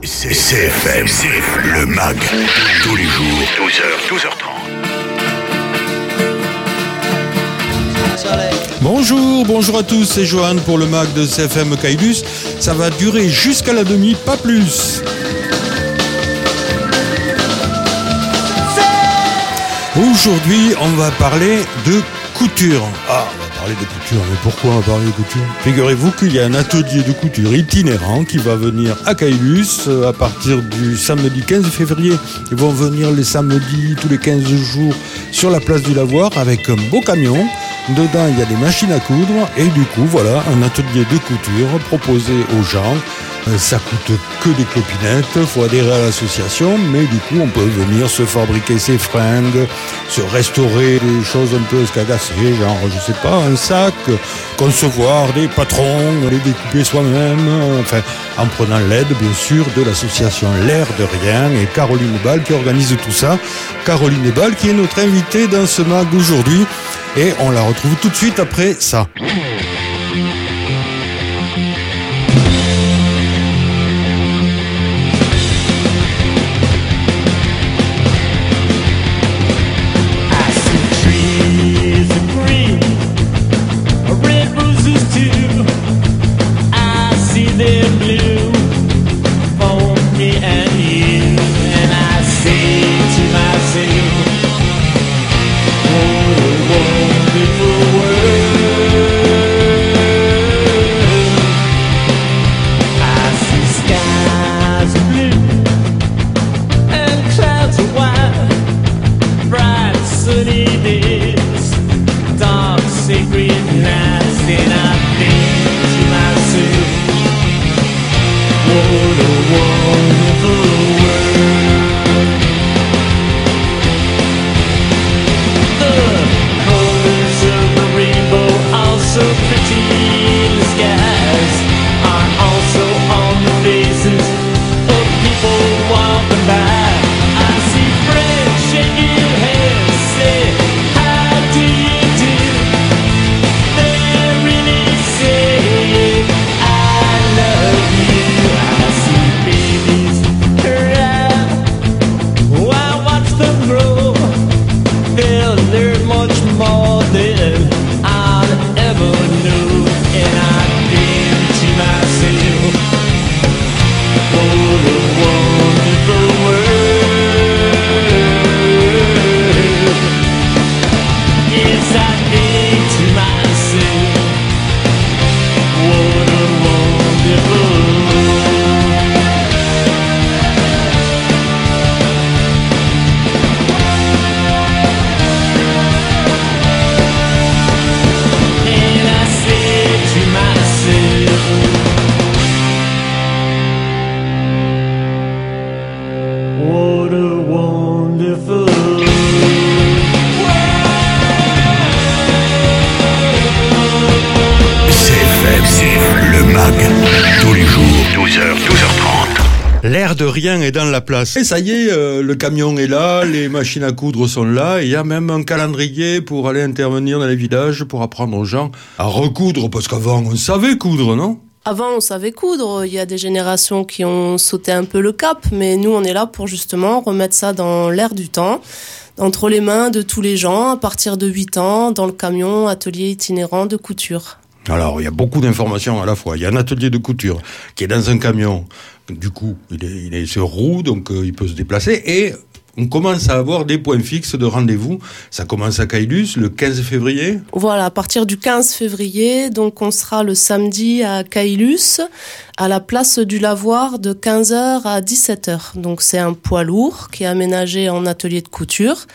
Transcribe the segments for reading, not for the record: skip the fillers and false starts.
C'est CFM, le MAG, tous les jours, 12h, 12h30. Bonjour à tous, c'est Johan pour le MAG de CFM Caylus. Ça va durer jusqu'à la demi, pas plus. Aujourd'hui, on va parler de couture. Ah, on va parler de couture, mais pourquoi on va parler de couture ? Figurez-vous qu'il y a un atelier de couture itinérant qui va venir à Caylus à partir du samedi 15 février. Ils vont venir les samedis, tous les 15 jours, sur la place du Lavoir avec un beau camion. Dedans, il y a des machines à coudre et du coup, voilà, un atelier de couture proposé aux gens. Ça coûte que des clopinettes, faut adhérer à l'association, mais du coup, on peut venir se fabriquer ses fringues, se restaurer des choses un peu escagassées, genre, je sais pas, un sac, concevoir des patrons, les découper soi-même, enfin, en prenant l'aide, bien sûr, de l'association L'air de Rien et Caroline Ball qui organise tout ça. Caroline Ball qui est notre invitée dans ce MAG aujourd'hui. Et on la retrouve tout de suite après ça. L'air de Rien est dans la place. Et ça y est, le camion est là, les machines à coudre sont là, et il y a même un calendrier pour aller intervenir dans les villages pour apprendre aux gens à recoudre, parce qu'avant on savait coudre, non ? Avant, on savait coudre. Il y a des générations qui ont sauté un peu le cap, mais nous, on est là pour justement remettre ça dans l'air du temps, entre les mains de tous les gens, à partir de 8 ans, dans le camion, atelier itinérant de couture. Alors, il y a beaucoup d'informations à la fois. Il y a un atelier de couture qui est dans un camion. Du coup, il est sur roue, donc il peut se déplacer. Et on commence à avoir des points fixes de rendez-vous. Ça commence à Caylus le 15 février. Voilà, à partir du 15 février, donc on sera le samedi à Caylus, à la place du Lavoir de 15h à 17h. Donc c'est un poids lourd qui est aménagé en atelier de couture.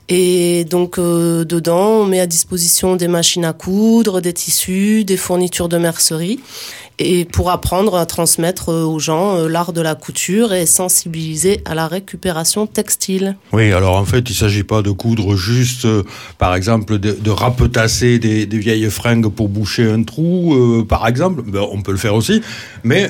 Et donc dedans, on met à disposition des machines à coudre, des tissus, des fournitures de mercerie, et pour apprendre à transmettre aux gens l'art de la couture et sensibiliser à la récupération textile. Oui, alors en fait, il ne s'agit pas de coudre juste, par exemple, de rapetasser des vieilles fringues pour boucher un trou, par exemple. Ben, on peut le faire aussi, mais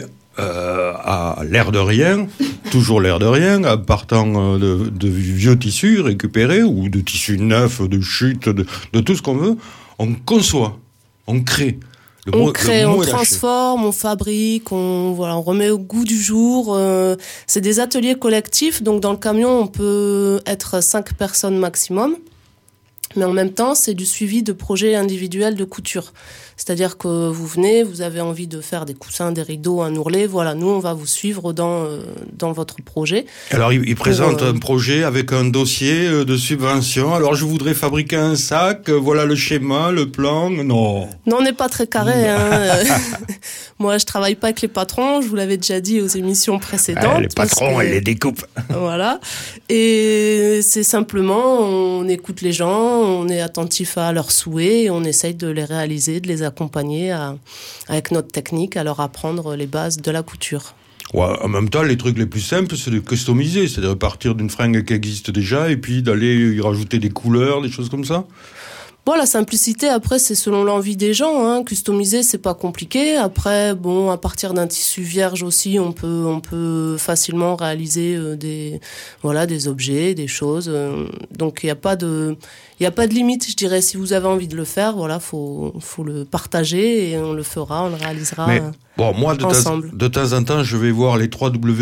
à l'air de rien, toujours l'air de rien, en partant de vieux tissus récupérés ou de tissus neufs, de chutes, de tout ce qu'on veut, on conçoit, on crée On crée, on transforme, on fabrique, on remet au goût du jour. C'est des ateliers collectifs, donc dans le camion, on peut être 5 personnes maximum. Mais en même temps, c'est du suivi de projets individuels de couture. C'est-à-dire que vous venez, vous avez envie de faire des coussins, des rideaux, un ourlet. Voilà, nous, on va vous suivre dans votre projet. Alors, il présente un projet avec un dossier de subvention. Alors, je voudrais fabriquer un sac. Voilà le schéma, le plan. Non, on n'est pas très carré. Hein. Moi, je travaille pas avec les patrons. Je vous l'avais déjà dit aux émissions précédentes. Les patrons, elles les découpent. Voilà. Et c'est simplement, on écoute les gens, on est attentif à leurs souhaits, et on essaye de les réaliser, de les accompagner avec notre technique, à leur apprendre les bases de la couture. Ouais, en même temps, les trucs les plus simples, c'est de customiser, c'est de partir d'une fringue qui existe déjà et puis d'aller y rajouter des couleurs, des choses comme ça. Bon, la simplicité, après, c'est selon l'envie des gens, hein. Customiser, c'est pas compliqué. Après, bon, à partir d'un tissu vierge aussi, on peut facilement réaliser des objets, des choses. Donc, il y a pas de limite, je dirais. Si vous avez envie de le faire, voilà, faut le partager et on le fera, on le réalisera. Mais bon, moi, de temps en temps, je vais voir les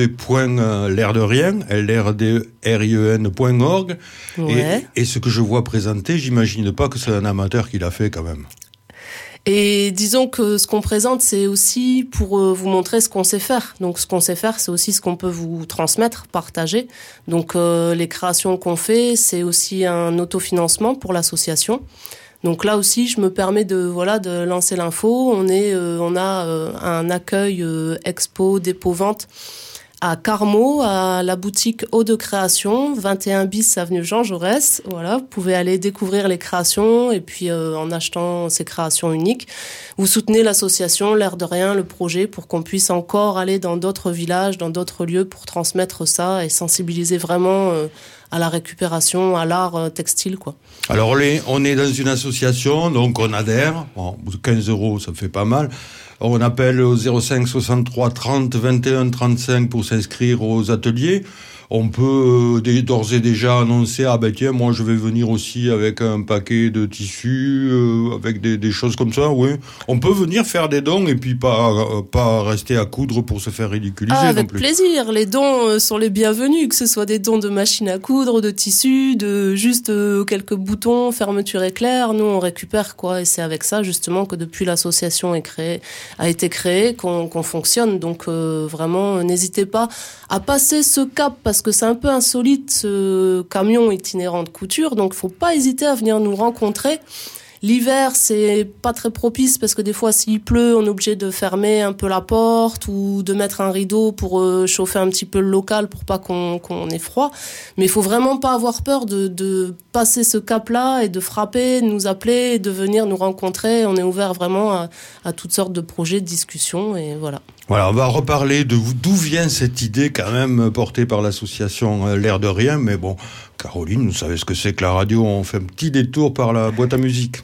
www.lairderienne.org. Ouais. Et ce que je vois présenter, j'imagine pas que c'est un amateur qui l'a fait quand même. Et disons que ce qu'on présente, c'est aussi pour vous montrer ce qu'on sait faire. Donc ce qu'on sait faire, c'est aussi ce qu'on peut vous transmettre, partager. Donc les créations qu'on fait, c'est aussi un autofinancement pour l'association. Donc là aussi, je me permets de lancer l'info. On a un accueil expo dépôt-vente à Carmaux, à la boutique Eau de Création, 21 bis avenue Jean Jaurès. Voilà, vous pouvez aller découvrir les créations et puis en achetant ces créations uniques, vous soutenez l'association L'air de rien, le projet, pour qu'on puisse encore aller dans d'autres villages, dans d'autres lieux pour transmettre ça et sensibiliser vraiment à la récupération, à l'art textile, quoi. Alors on est dans une association, donc on adhère. Bon, 15 €, ça fait pas mal. On appelle au 05 63 30 21 35 pour s'inscrire aux ateliers. On peut d'ores et déjà annoncer, tiens, moi je vais venir aussi avec un paquet de tissus, avec des choses comme ça, oui. On peut venir faire des dons et puis pas rester à coudre pour se faire ridiculiser non avec plus. Plaisir, les dons sont les bienvenus, que ce soit des dons de machines à coudre, de tissus, de juste quelques boutons, fermeture éclair, nous on récupère quoi, et c'est avec ça justement que depuis l'association a été créée qu'on fonctionne, donc vraiment n'hésitez pas à passer ce cap parce que c'est un peu insolite ce camion itinérant de couture, donc faut pas hésiter à venir nous rencontrer. L'hiver, c'est pas très propice parce que des fois, s'il pleut, on est obligé de fermer un peu la porte ou de mettre un rideau pour chauffer un petit peu le local pour pas qu'on ait froid. Mais il faut vraiment pas avoir peur de passer ce cap-là et de frapper, de nous appeler, et de venir nous rencontrer. On est ouvert vraiment à toutes sortes de projets, de discussions et voilà. Voilà, on va reparler d'où vient cette idée quand même portée par l'association L'air de rien. Mais bon, Caroline, vous savez ce que c'est que la radio, on fait un petit détour par la boîte à musique.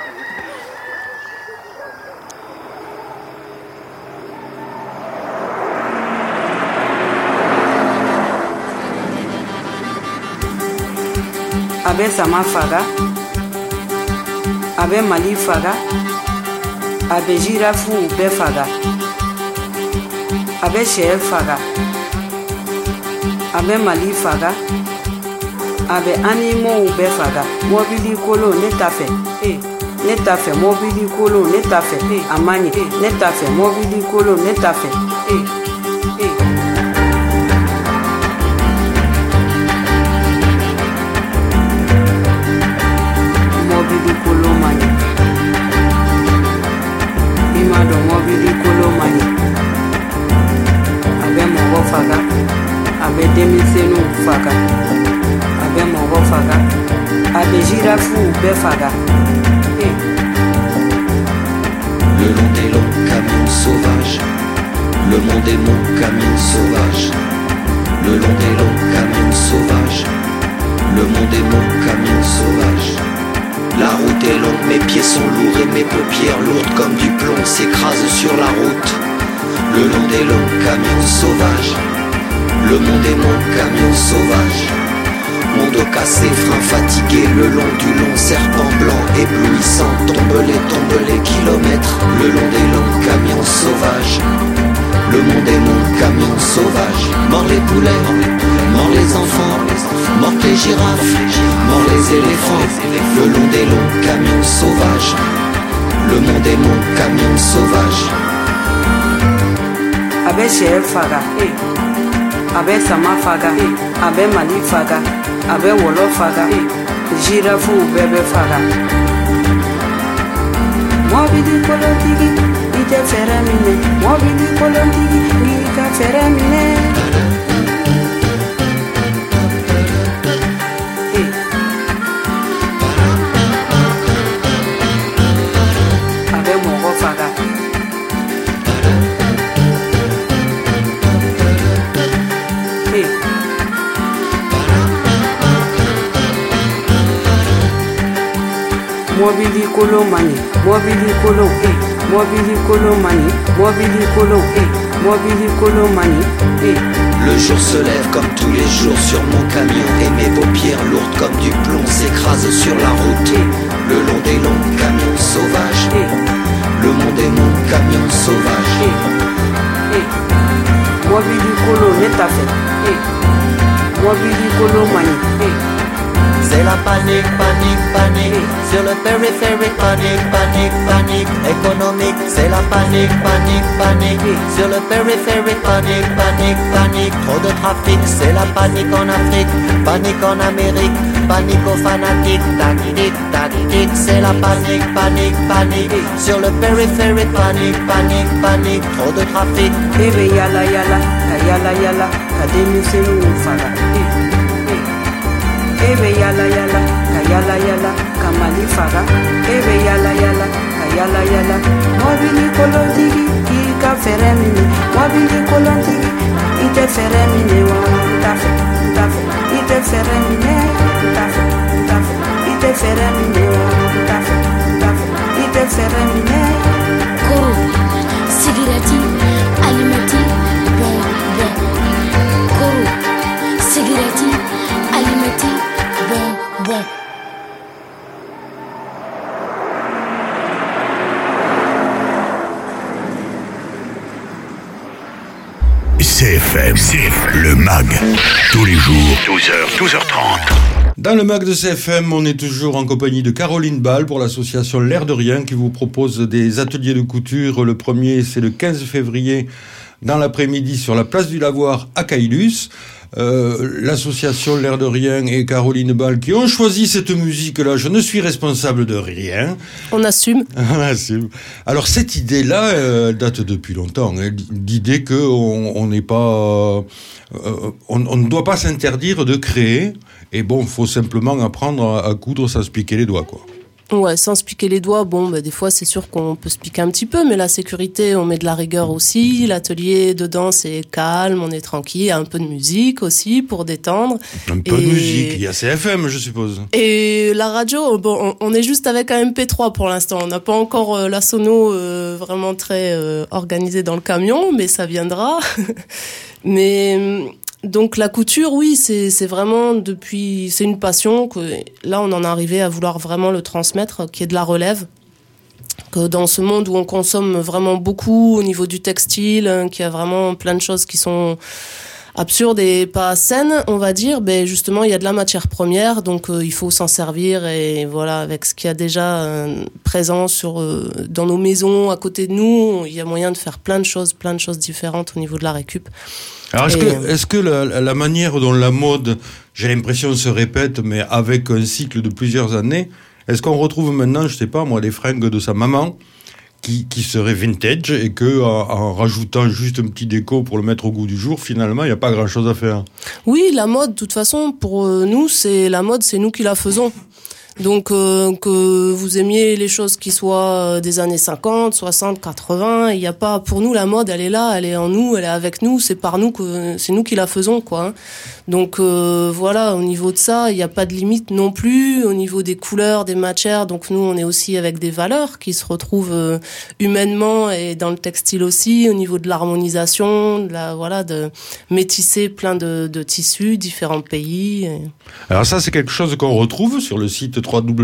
Abe sama faga, abe Mali faga, abe girafu be faga, abe sɛ faga, abe Mali faga, abe animaux be faga. Mobili kolo ne t'a fɛ, ne t'a fɛ mobili kolo ne t'a fɛ, a man ɲi, ne t'a fɛ mobili kolo ne t'a fɛ, mobili kolo man ɲi, i m'a dɔn mobili kolo man ɲi, a bɛ mɔgɔ faga, a bɛ denmisɛnninw faga, a bɛ mɔgɔ faga, a bɛ girafuw bɛɛ faga. Le long des longs camions sauvages, le monde est mon camion sauvage. Le long des longs camions sauvages, le monde est mon camion sauvage. La route est longue, mes pieds sont lourds et mes paupières lourdes comme du plomb s'écrasent sur la route. Le long des longs camions sauvages, le monde est mon camion sauvage. Mon dos cassé, frein fatigué, le long du long serpent blanc éblouissant. Tombe les kilomètres, le long des longs camions sauvages. Le monde est mon camion sauvage. Mort les poulets, mort les enfants, mort les girafes, mort les éléphants. Le long des longs camions sauvages. Le monde est mon camion sauvage. Abe sɛ faga, abe sama faga, abe mali faga, abe wɔlɔ faga, girafu bɛɛ bɛ faga. Mɔbili kolotigi i tɛ fɛrɛ minɛ, mɔbili kolotigi i ka fɛrɛ minɛ. Abe mɔgɔ faga. Mobili kolo mani, mobili kolo mobili kolo mani, mobili kolo mobili kolo mani. Le jour se lève comme tous les jours sur mon camion et mes paupières lourdes comme du plomb s'écrasent sur la route. Le long des longs camions sauvages. Le monde est mon camion sauvage. Mobili kolo neta fait. Mobili kolo mani. C'est la panique, panique, panique. Sur le périphérique, panique, panique, panique. Économique, c'est la panique, panique, panique. Sur le périphérique, panique, panique, panique. Trop de trafic, c'est la panique en Afrique. Panique en Amérique, panique aux fanatiques. Tactique, tactique, c'est la panique, panique, panique. Sur le périphérique, panique, panique, panique. Trop de trafic. Ebe yala yala, ka yala yala, ka demisenu faga. Ebe yala yala, ka yala yala, ka mali faga. Ebe yala yala, ka yala yala. Mobili kolotigi, i ka fɛrɛ minɛ. Mobili kolotigi, i tɛ fɛrɛ minɛ wa. Tafe, tafe, i tɛ fɛrɛ minɛ. Tafe, tafe, i tɛ fɛrɛ minɛ wa. Tafe, tafe, i tɛ fɛrɛ minɛ. Koro, sigirati, alimati, bon, bon. Koro, sigirati, alimati, bon, bon. CFM, le MAG, tous les jours, 12h, 12h30. Dans le MAG de CFM, on est toujours en compagnie de Caroline Ball pour l'association L'air de rien qui vous propose des ateliers de couture. Le premier, c'est le 15 février dans l'après-midi sur la place du Lavoir à Caylus. L'association L'air de rien et Caroline Ball qui ont choisi cette musique-là. Je ne suis responsable de rien. On assume. On assume. Alors cette idée-là date depuis longtemps. Hein, l'idée qu'on n'est pas, on ne doit pas s'interdire de créer. Et bon, faut simplement apprendre à coudre sans se piquer les doigts, quoi. Ouais, sans se piquer les doigts, bon, bah, des fois c'est sûr qu'on peut se piquer un petit peu, mais la sécurité, on met de la rigueur aussi. L'atelier dedans, c'est calme, on est tranquille, il y a un peu de musique aussi pour détendre. Un peu de musique, il y a CFM, je suppose. Et la radio, bon, on est juste avec un MP3 pour l'instant. On n'a pas encore la sono vraiment très organisée dans le camion, mais ça viendra. Mais donc la couture, oui, c'est vraiment c'est une passion que là on en est arrivé à vouloir vraiment le transmettre, qui est de la relève. Que dans ce monde où on consomme vraiment beaucoup au niveau du textile, qu'il y a vraiment plein de choses qui sont absurdes et pas saines, on va dire, ben justement il y a de la matière première, donc il faut s'en servir et voilà, avec ce qu'il y a déjà présent dans nos maisons à côté de nous, il y a moyen de faire plein de choses différentes au niveau de la récup. Alors est-ce que la manière dont la mode, j'ai l'impression, se répète, mais avec un cycle de plusieurs années, est-ce qu'on retrouve maintenant, je sais pas moi, des fringues de sa maman qui seraient vintage et que en rajoutant juste un petit déco pour le mettre au goût du jour, finalement, il n'y a pas grand-chose à faire? Oui, la mode, de toute façon, pour nous, c'est nous qui la faisons. Donc que vous aimiez les choses qui soient des années 50, 60, 80, il y a pas, pour nous la mode elle est là, elle est en nous, elle est avec nous, c'est par nous que c'est nous qui la faisons quoi. Donc voilà, au niveau de ça, il n'y a pas de limite non plus au niveau des couleurs, des matières. Donc nous on est aussi avec des valeurs qui se retrouvent humainement et dans le textile aussi, au niveau de l'harmonisation, de métisser plein de tissus, différents pays. Alors ça, c'est quelque chose qu'on retrouve sur le site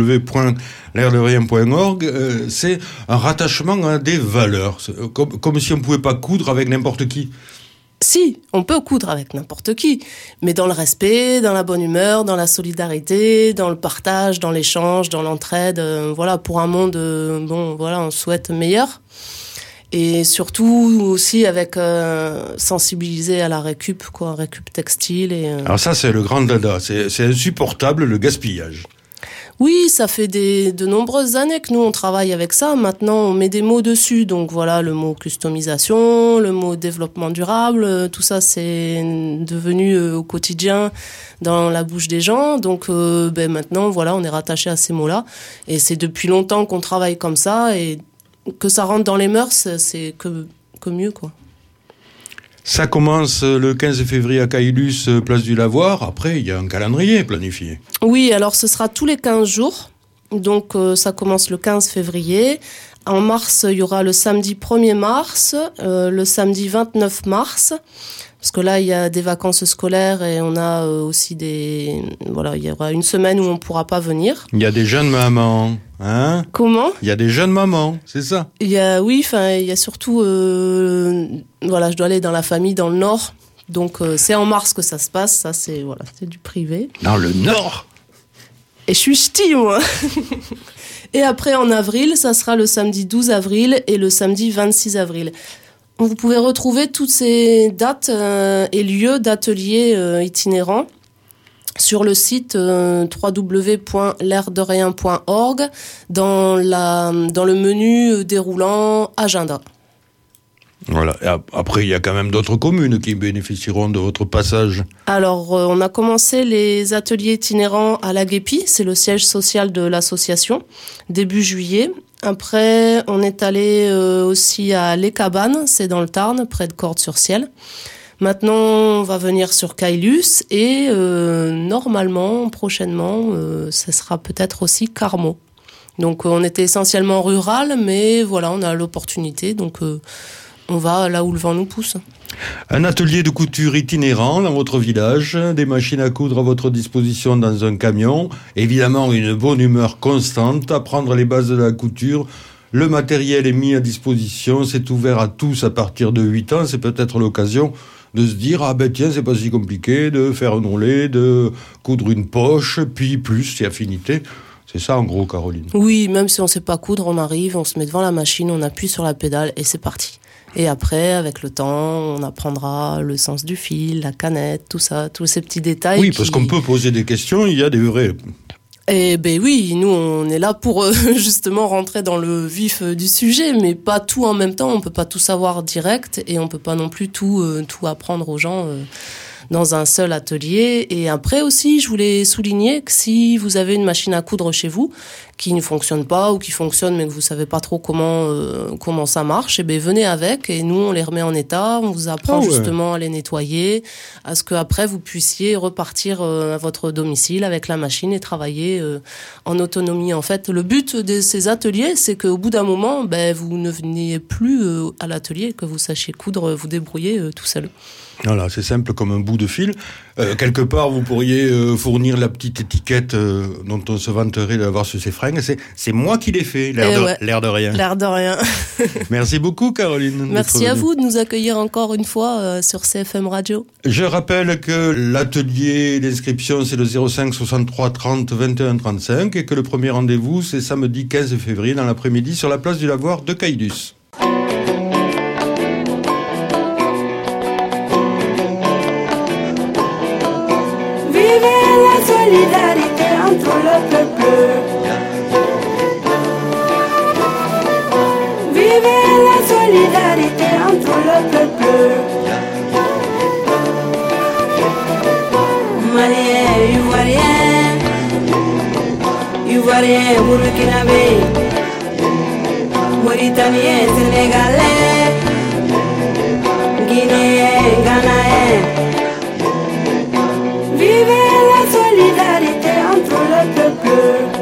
www.l'airderien.org. C'est un rattachement à des valeurs, comme si on ne pouvait pas coudre avec n'importe qui. Si, on peut coudre avec n'importe qui, mais dans le respect, dans la bonne humeur, dans la solidarité, dans le partage, dans l'échange, dans l'entraide, pour un monde, on souhaite meilleur. Et surtout aussi avec sensibiliser à la récup textile. Alors ça, c'est le grand dada, c'est insupportable le gaspillage. Oui, ça fait de nombreuses années que nous on travaille avec ça. Maintenant, on met des mots dessus. Donc voilà, le mot customisation, le mot développement durable, tout ça c'est devenu au quotidien dans la bouche des gens. Donc maintenant, voilà, on est rattaché à ces mots-là. Et c'est depuis longtemps qu'on travaille comme ça et que ça rentre dans les mœurs, c'est que mieux quoi. Ça commence le 15 février à Caylus, place du Lavoir. Après, il y a un calendrier planifié. Oui, alors ce sera tous les 15 jours. Donc ça commence le 15 février. En mars, il y aura le samedi 1er mars, le samedi 29 mars. Parce que là, il y a des vacances scolaires et on a aussi il y aura une semaine où on ne pourra pas venir. Il y a des jeunes mamans, hein ? Comment ? Il y a des jeunes mamans, c'est ça ? Il y a surtout, je dois aller dans la famille dans le Nord. Donc c'est en mars que ça se passe, ça c'est du privé. Dans le Nord ? Et je suis ch'ti, moi. Et après, en avril, ça sera le samedi 12 avril et le samedi 26 avril. Vous pouvez retrouver toutes ces dates et lieux d'ateliers itinérants sur le site www.l'airderien.org dans le menu déroulant agenda. Voilà. Et après, il y a quand même d'autres communes qui bénéficieront de votre passage. Alors, on a commencé les ateliers itinérants à La Guépie, c'est le siège social de l'association, début juillet. Après, on est allé aussi à Les Cabanes, c'est dans le Tarn, près de Cordes-sur-Ciel. Maintenant, on va venir sur Caylus et normalement, prochainement, ce sera peut-être aussi Carmaux. Donc, on était essentiellement rural, mais voilà, on a l'opportunité, donc on va là où le vent nous pousse. Un atelier de couture itinérant dans votre village, des machines à coudre à votre disposition dans un camion, évidemment une bonne humeur constante, apprendre les bases de la couture. Le matériel est mis à disposition, c'est ouvert à tous à partir de 8 ans, c'est peut-être l'occasion de se dire tiens, c'est pas si compliqué de faire un ourlet, de coudre une poche, puis plus, c'est affinité. C'est ça en gros, Caroline. Oui, même si on sait pas coudre, on arrive, on se met devant la machine, on appuie sur la pédale et c'est parti. Et après, avec le temps, on apprendra le sens du fil, la canette, tout ça, tous ces petits détails. Oui, parce qu'on peut poser des questions, il y a des vrais... Eh ben oui, nous on est là pour justement rentrer dans le vif du sujet, mais pas tout en même temps, on peut pas tout savoir direct et on peut pas non plus tout apprendre aux gens dans un seul atelier. Et après aussi, je voulais souligner que si vous avez une machine à coudre chez vous qui ne fonctionne pas ou qui fonctionne mais que vous savez pas trop comment ça marche, et ben venez avec et nous on les remet en état, on vous apprend justement à les nettoyer, à ce que après vous puissiez repartir à votre domicile avec la machine et travailler en autonomie. En fait, le but de ces ateliers, c'est qu'au bout d'un moment, vous ne veniez plus à l'atelier, que vous sachiez coudre, vous débrouiller tout seul. Voilà, c'est simple comme un bout de fil. Quelque part, vous pourriez fournir la petite étiquette dont on se vanterait d'avoir sur ses fringues. C'est moi qui l'ai fait, l'air de rien. L'air de rien. Merci beaucoup, Caroline. Merci à vous de nous accueillir encore une fois sur CFM Radio. Je rappelle que l'atelier d'inscription, c'est le 05 63 30 21 35 et que le premier rendez-vous, c'est samedi 15 février dans l'après-midi sur la place du Lavoir de Caylus. Solidarité entre le peuple. Vivez la solidarité entre le peuple. Malien, Ivoirien, Ivoirien, Burkinabé, Mauritanien, Sénégalais, Guinéen, Ghanaen. Vivez la solidarité entre le peuple.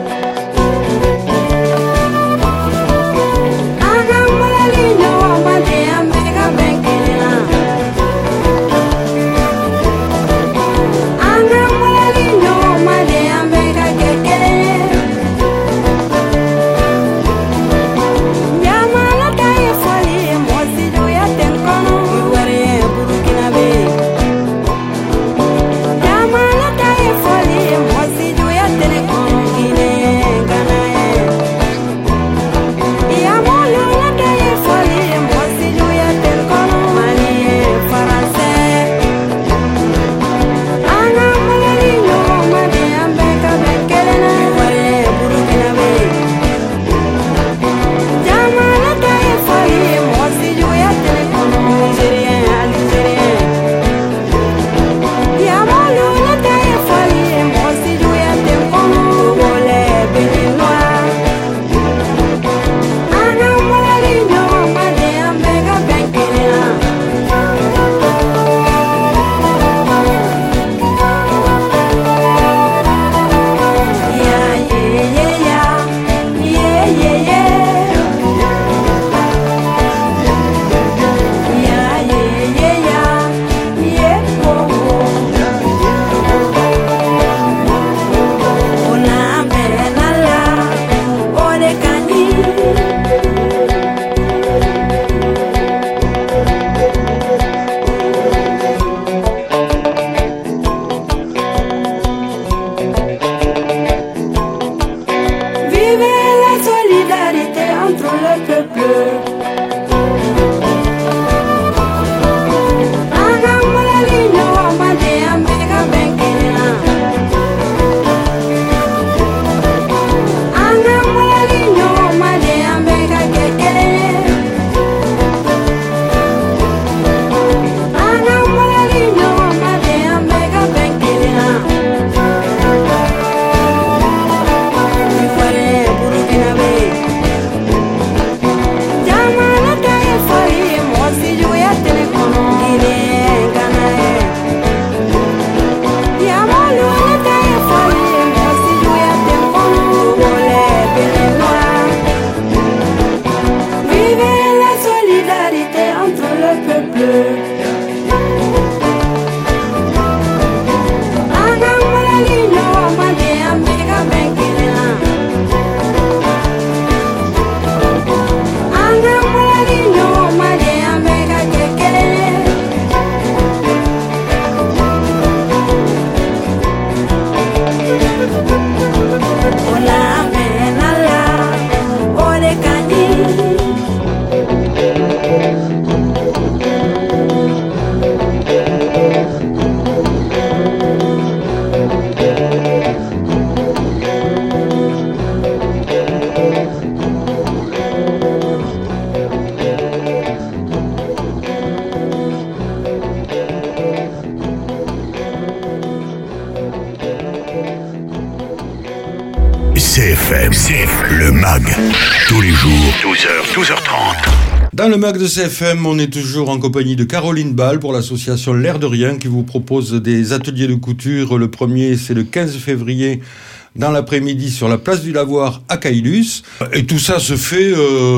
CFM, le MAG, tous les jours, 12h, 12h30. Dans le MAG de CFM, on est toujours en compagnie de Caroline Ball pour l'association L'air de rien qui vous propose des ateliers de couture. Le premier, c'est le 15 février dans l'après-midi sur la place du Lavoir à Caylus. Et tout ça se fait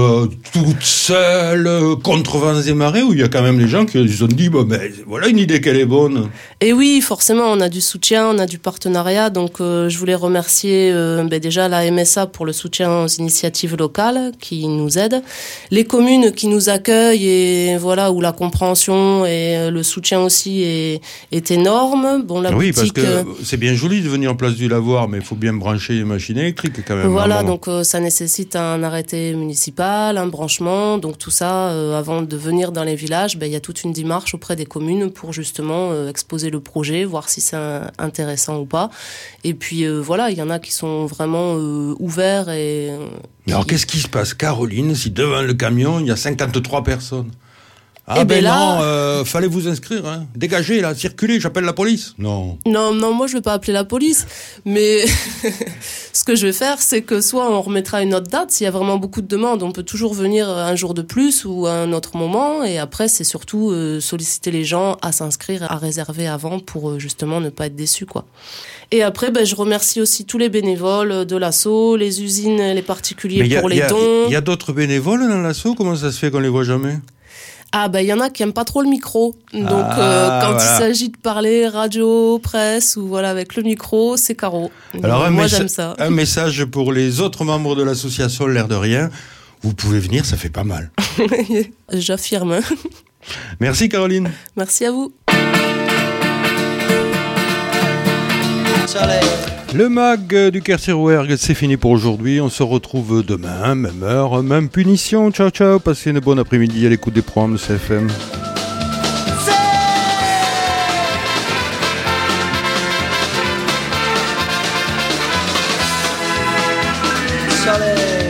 toute seule, contre vents et marées, où il y a quand même les gens qui se sont dit, bon, ben, voilà une idée qu'elle est bonne. Et oui, forcément, on a du soutien, on a du partenariat. Donc, je voulais remercier déjà la MSA pour le soutien aux initiatives locales qui nous aident, les communes qui nous accueillent et voilà, où la compréhension et le soutien aussi est énorme. Bon, la oui, boutique, parce que c'est bien joli de venir en place du Lavoir, mais il faut bien brancher les machines électriques quand même. Voilà, donc ça nécessite un arrêté municipal, un branchement, donc tout ça, avant de venir dans les villages, il y a toute une démarche auprès des communes pour justement exposer le projet, voir si c'est intéressant ou pas. Et puis voilà, il y en a qui sont vraiment ouverts et... Alors qu'est-ce qui se passe, Caroline, si devant le camion, il y a 53 personnes ? Ah Et ben là... non, fallait vous inscrire, hein. Dégagez là, circulez, j'appelle la police. Non. Non, moi je vais pas appeler la police, mais ce que je vais faire, c'est que soit on remettra une autre date, s'il y a vraiment beaucoup de demandes, on peut toujours venir un jour de plus ou à un autre moment, et après c'est surtout solliciter les gens à s'inscrire, à réserver avant pour justement ne pas être déçus, quoi. Et après, je remercie aussi tous les bénévoles de l'asso, les usines, les particuliers pour les dons. Il y a d'autres bénévoles dans l'asso, comment ça se fait qu'on les voit jamais ? Ah il y en a qui aiment pas trop le micro. Donc quand il s'agit de parler radio, presse ou voilà avec le micro, c'est Caro. Alors moi j'aime ça. Un message pour les autres membres de l'association L'air de rien. Vous pouvez venir, ça fait pas mal. J'affirme. Merci Caroline. Merci à vous. Le mag du quartier Rouergue, c'est fini pour aujourd'hui. On se retrouve demain, même heure, même punition. Ciao, ciao. Passez une bonne après-midi à l'écoute des programmes de CFM. Soleil.